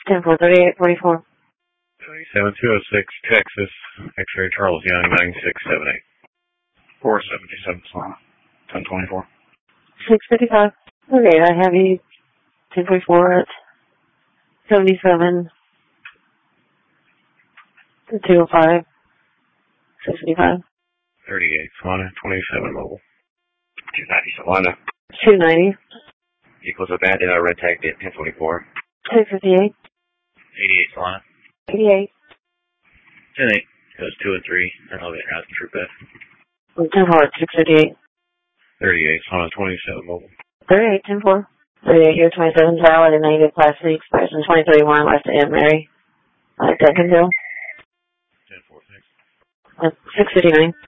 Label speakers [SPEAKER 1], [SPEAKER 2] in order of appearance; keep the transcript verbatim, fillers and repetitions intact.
[SPEAKER 1] ten four thirty-eight forty-four.
[SPEAKER 2] twenty-seven two oh six, Texas, X-ray Charles Young, nine six seven eight. four seventy-seven, Solana, ten twenty-four.
[SPEAKER 1] six fifty-five. Okay, I have you ten forty-four at seventy-seven two oh five, six fifty-five.
[SPEAKER 2] thirty-eight, Solana, twenty-seven mobile. two ninety, Solana.
[SPEAKER 1] two ninety.
[SPEAKER 2] Equals abandoned, I red tagged it, ten twenty-four.
[SPEAKER 1] two fifty-eight.
[SPEAKER 2] eighty-eight, Solana.
[SPEAKER 1] eighty-eight.
[SPEAKER 2] ten eight, goes two and three, and elevator has the troop F.
[SPEAKER 1] ten four, six fifty-eight.
[SPEAKER 2] thirty-eight, Solana, twenty-seven mobile.
[SPEAKER 1] thirty-eight, ten four. thirty-eight, here, twenty-seven, valid, and negative class C, expression twenty thirty-one, west of Aunt Mary. Uh, Duncanville.
[SPEAKER 2] ten four six.
[SPEAKER 1] Uh, six fifty-nine.